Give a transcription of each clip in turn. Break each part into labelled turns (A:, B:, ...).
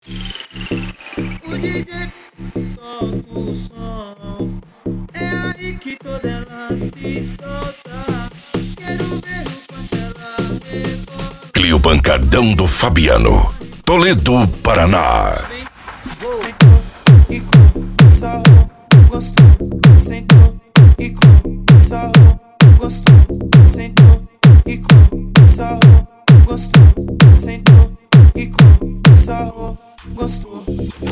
A: O DJ solta o som, é aí que toda ela se solta. Quero ver o quanto ela rebola.
B: Clio Pancadão do Fabiano, Toledo, Paraná.
A: Sentou e com sarro, gostou. Sentou e com sarro, gostou. Sentou e com sarro, gostou. Sentou e com sarro, gostou.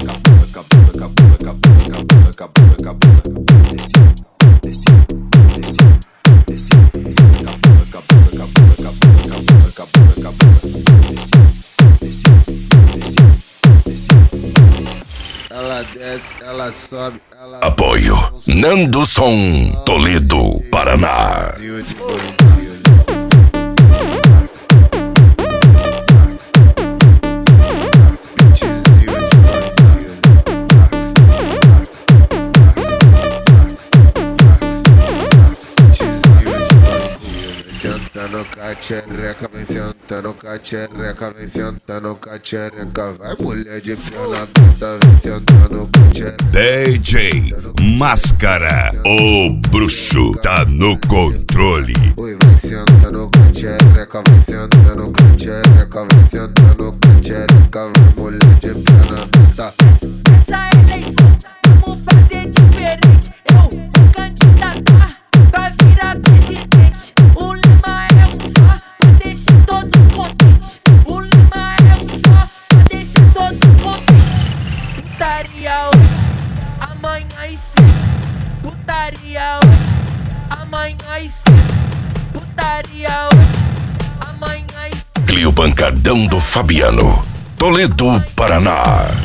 C: Ela desce, ela sobe, ela...
B: Apoio Nando Som, Toledo, Paraná.
C: Sentando com a tchereca, vem sentando com a tchereca, vem sentando com a tchereca. Vai mulher de perna aberta, vem sentando com a tchereca.
B: DJ Máscara, o bruxo, tá no controle.
C: Oi, vem sentando com a tchereca, vem sentando com a tchereca, vem sentando com a tchereca. Vai mulher de perna aberta.
D: Essa eleição, vamos fazer diferente. Eu vou candidatar pra virar presidente. O Lima é um só, pra deixar todos contentes. O Lima é um só, pra deixar todos contentes. Putaria hoje, amanhã e cedo. Putaria hoje, amanhã e cedo. Putaria hoje, amanhã e cedo.
B: Clio Pancadão do Fabiano, Toledo, Paraná.